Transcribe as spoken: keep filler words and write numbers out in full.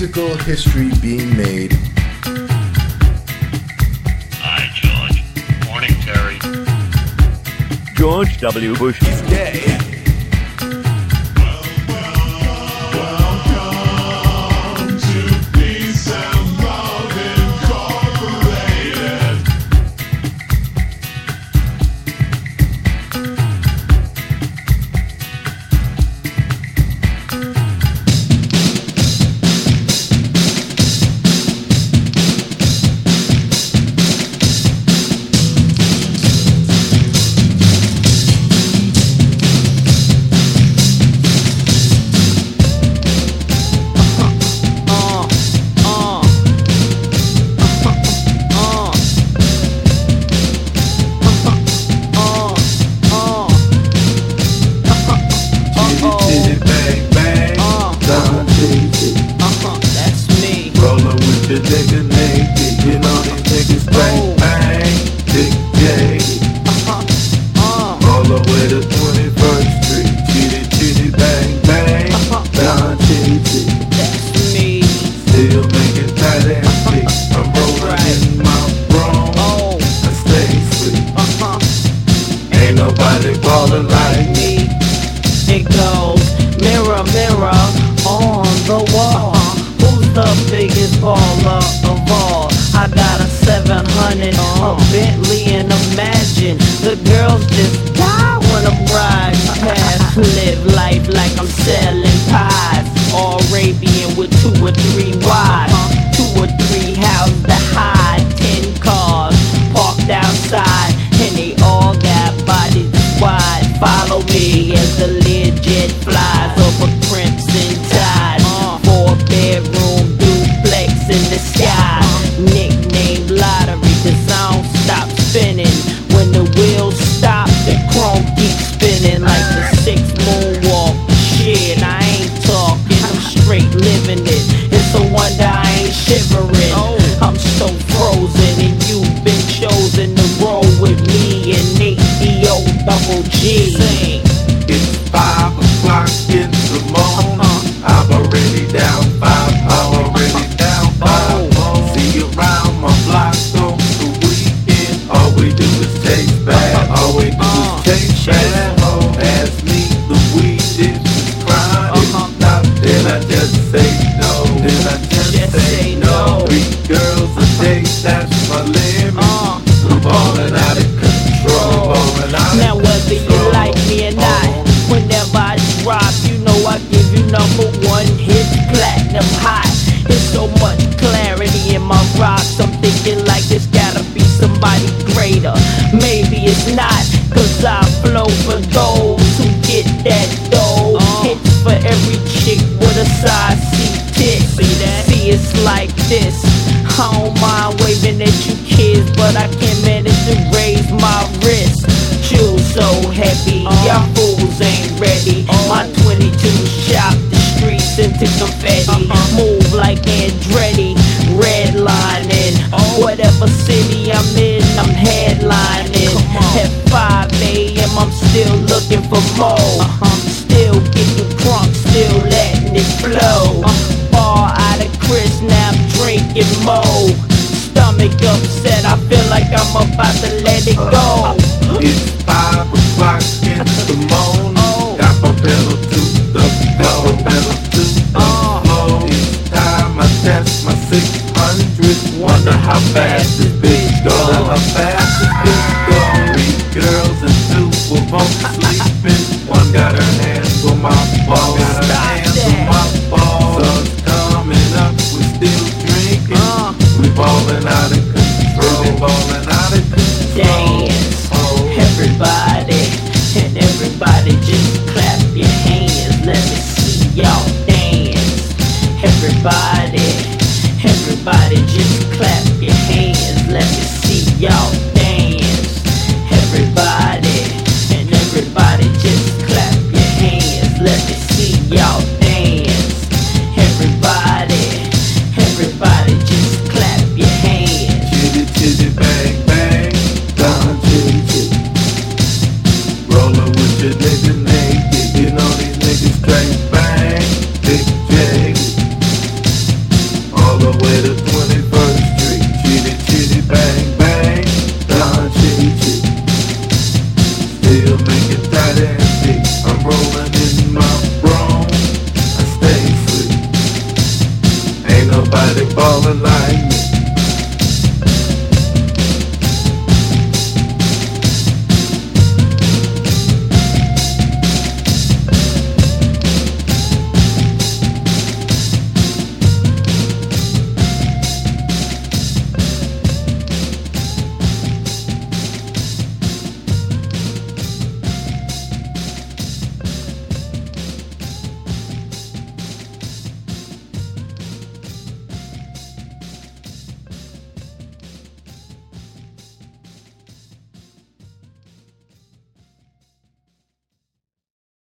musical history being made. Hi, George. Morning, Terry. George W. Bush is gay. The nigga naked, you know these niggas bang bang, Big J. All the way to twenty-first Street, chitty chitty bang bang, Don Chitty. That's me. Still making tight ass beats. I'm rolling in my room, I stay sweet. Ain't nobody ballin' like me. It goes mirror, mirror on the wall. Who's the biggest baller of all? I got a seven hundred, a Bentley, and imagine the girls just die when I'm riding past. Live life like I'm selling pies. Arabian with two or three wives, two or three houses to hide, ten cars parked outside, and they all got bodies wide. Follow me as the Learjet flies over Crimson Tide. Four bedroom duplex in the sky. Nicknamed lottery, cause I don't stop spinning. When the wheels stop, the chrome keeps spinning like the six moonwalk. Shit, I ain't talking, I'm straight living it. It's a wonder I ain't shivering. I'm so frozen and you've been chosen to roll with me and Nate D O double G. Sing. It's five o'clock in the morning. I'm already down five, I'm already down five. See you around my block on the weekend. All we do is chase bad, all we do is chase bad. Pass me the weed, if it's crime. If not, then I just say no. Then I just, Just say say no. no. Three girls a day, that's my limit. I'm ballin' out of control. Ballin' out of Now whether you control. like me or not, whenever I drop, you know I give you number one hit, platinum hot. It's so much clarity in my rocks, I'm thinking like this gotta be somebody greater. Maybe it's not, cause I flow for those who get that dough. Hits for every chick with a size C tit. See that? See, it's like this. I don't mind waving at you kids, but I can't manage to raise my wrist. Jewels so heavy, y'all fools ain't ready. My twenty-two chop the streets into confetti. Move like Andretti, redlining. Whatever city I'm in, I'm headlining. At five A M I'm still looking for more. Still getting crunk, still letting it flow. Bar out of Chris, now I'm drinking more. Stomach upset, I feel like I'm about to let it go. It's five o'clock in the morning. Got my pedal to the floor, pedal to the floor. Each time I test my six hundred, wonder how fast this bitch go. How fast this bitch go. Three girls and two were both sleeping. One got her hands on my ball, got her hands on my ball. Sun's coming up, we still drinking. We ballin' out of control, we ballin' out of control. Dance, everybody, and everybody just clap your hands. Let me see y'all dance. Everybody, everybody just clap your hands. Let me see y'all